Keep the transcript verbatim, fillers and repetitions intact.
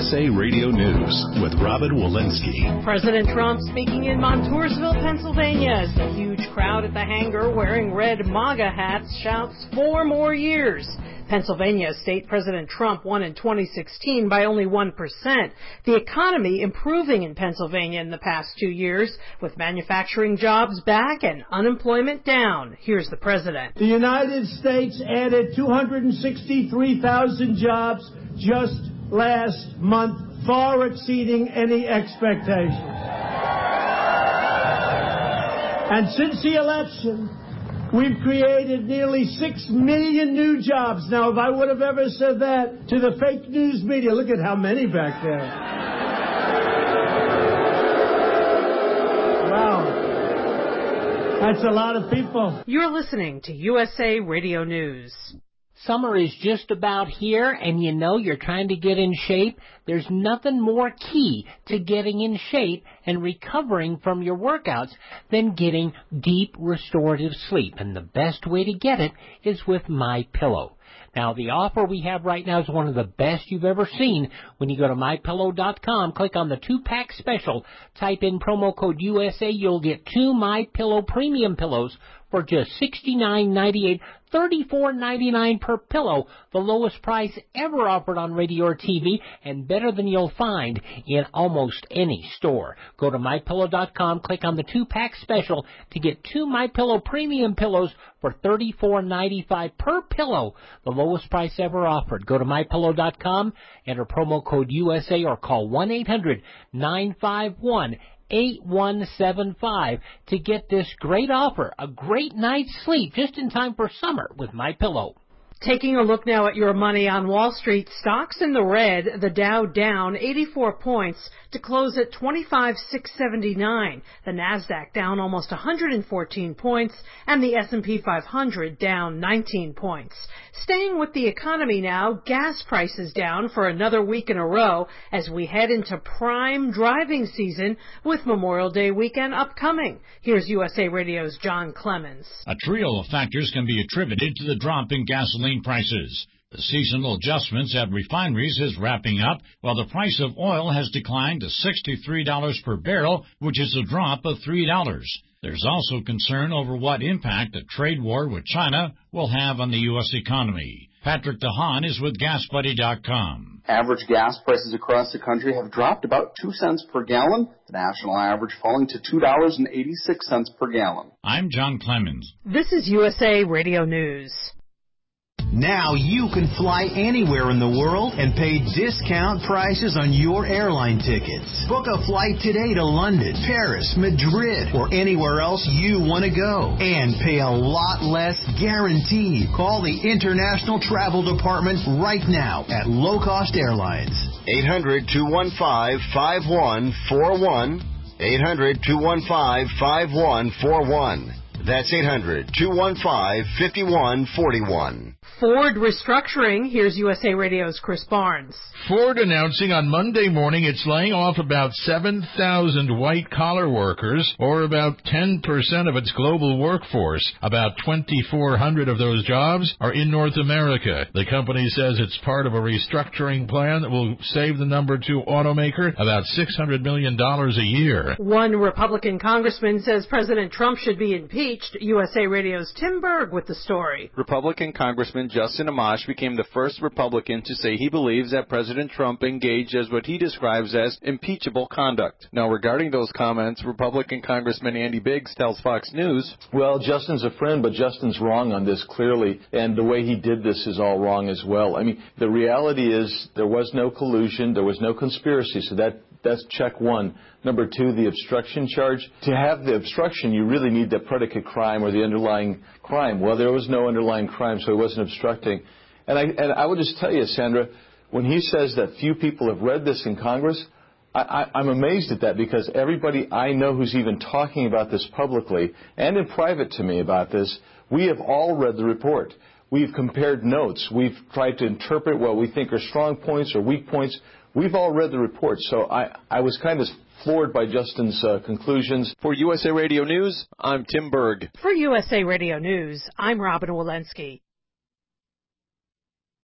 S A Radio News with Robin Walensky. President Trump speaking in Montoursville, Pennsylvania, as the huge crowd at the hangar wearing red MAGA hats shouts four more years. Pennsylvania State President Trump won in twenty sixteen by only one percent. The economy improving in Pennsylvania in the past two years, with manufacturing jobs back and unemployment down. Here's the president. The United States added two hundred sixty-three thousand jobs just last month, far exceeding any expectations. And since the election, we've created nearly six million new jobs. Now, if I would have ever said that to the fake news media, look at how many back there. Wow. That's a lot of people. You're listening to U S A Radio News. Summer is just about here, and you know you're trying to get in shape. There's nothing more key to getting in shape and recovering from your workouts than getting deep restorative sleep. And the best way to get it is with MyPillow. Now, the offer we have right now is one of the best you've ever seen. When you go to my pillow dot com, click on the two-pack special, type in promo code U S A, you'll get two MyPillow premium pillows for just sixty-nine ninety-eight, thirty-four ninety-nine per pillow, the lowest price ever offered on radio or T V, and better than you'll find in almost any store. Go to my pillow dot com, click on the two-pack special to get two MyPillow premium pillows for thirty-four ninety-five per pillow, the lowest price ever offered. Go to my pillow dot com, enter promo code U S A, or call one eight hundred nine five one eight one seven five to get this great offer, a great night's sleep just in time for summer with MyPillow. Taking a look now at your money on Wall Street, stocks in the red, the Dow down eighty-four points to close at twenty-five thousand six hundred seventy-nine. The Nasdaq down almost one hundred fourteen points, and the S and P five hundred down nineteen points. Staying with the economy now, gas prices down for another week in a row as we head into prime driving season with Memorial Day weekend upcoming. Here's U S A Radio's John Clemens. A trio of factors can be attributed to the drop in gasoline prices. The seasonal adjustments at refineries is wrapping up, while the price of oil has declined to sixty-three dollars per barrel, which is a drop of three dollars. There's also concern over what impact a trade war with China will have on the U S economy. Patrick DeHaan is with gas buddy dot com. Average gas prices across the country have dropped about two cents per gallon, the national average falling to two dollars and eighty-six cents per gallon. I'm John Clemens. This is U S A Radio News. Now you can fly anywhere in the world and pay discount prices on your airline tickets. Book a flight today to London, Paris, Madrid, or anywhere else you want to go. And pay a lot less guaranteed. Call the International Travel Department right now at Low Cost Airlines. eight hundred two one five five one four one. eight hundred two one five five one four one. That's eight hundred two one five five one four one. Ford restructuring. Here's U S A Radio's Chris Barnes. Ford announcing on Monday morning it's laying off about seven thousand white-collar workers, or about ten percent of its global workforce. About twenty-four hundred of those jobs are in North America. The company says it's part of a restructuring plan that will save the number two automaker about six hundred million dollars a year. One Republican congressman says President Trump should be impeached. U S A Radio's Tim Berg with the story. Republican Congressman Justin Amash became the first Republican to say he believes that President Trump engaged as what he describes as impeachable conduct. Now, regarding those comments, Republican Congressman Andy Biggs tells Fox News, well, Justin's a friend, but Justin's wrong on this clearly, and the way he did this is all wrong as well. I mean, the reality is there was no collusion, there was no conspiracy, so that that's check one. Number two, the obstruction charge. To have the obstruction, you really need the predicate crime or the underlying crime. Well, there was no underlying crime, so he wasn't obstructing. And I, and I would just tell you, Sandra, when he says that few people have read this in Congress, I, I, I'm amazed at that, because everybody I know who's even talking about this publicly and in private to me about this, we have all read the report. We've compared notes. We've tried to interpret what we think are strong points or weak points. We've all read the report, so I, I was kind of floored by Justin's uh, conclusions. For U S A Radio News, I'm Tim Berg. For U S A Radio News, I'm Robin Walensky.